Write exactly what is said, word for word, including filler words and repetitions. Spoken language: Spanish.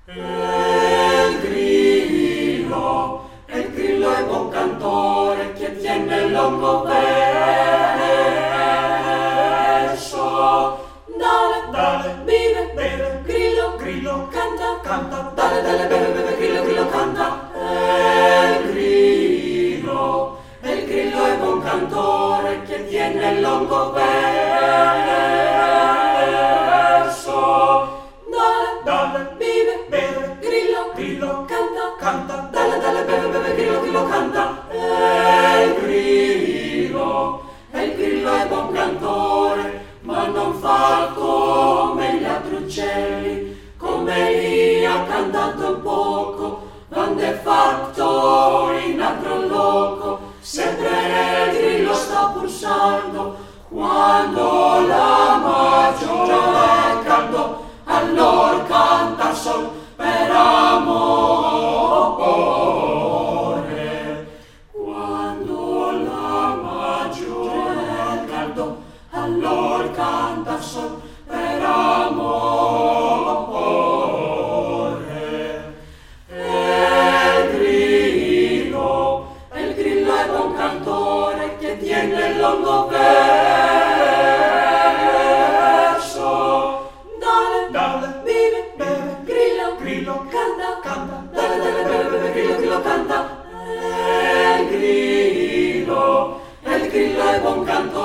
El grillo, el grillo è buon cantore che tiene il longo verso. Dale, dale, vive, beve, grillo, grillo, canta, canta, dale, dale, beve, beve, grillo, grillo, canta. El grillo, el grillo è buon cantore che tiene il longo verso. Dale, dale, vive, beve, grillo, grillo, canta, canta, dale, dale, beve, beve, grillo, grillo, canta. El grillo, el grillo è buon cantore, ma non fa come gli altri uccelli, come lì ha cantato un poco, quando è fatto in altro loco, sempre il grillo sta pulsando, quando la maggiore è caldo, allora canta sol per amore. Quando la maggiore è caldo, allora canta sol per amore. El grillo, el grillo è buon cantore che tiene il longo verso. Dale, dale, vive, beve, grillo, grillo, canta, canta, dale, dale, beve, beve, grillo, grillo, canta. El grillo, el grillo è buon cantore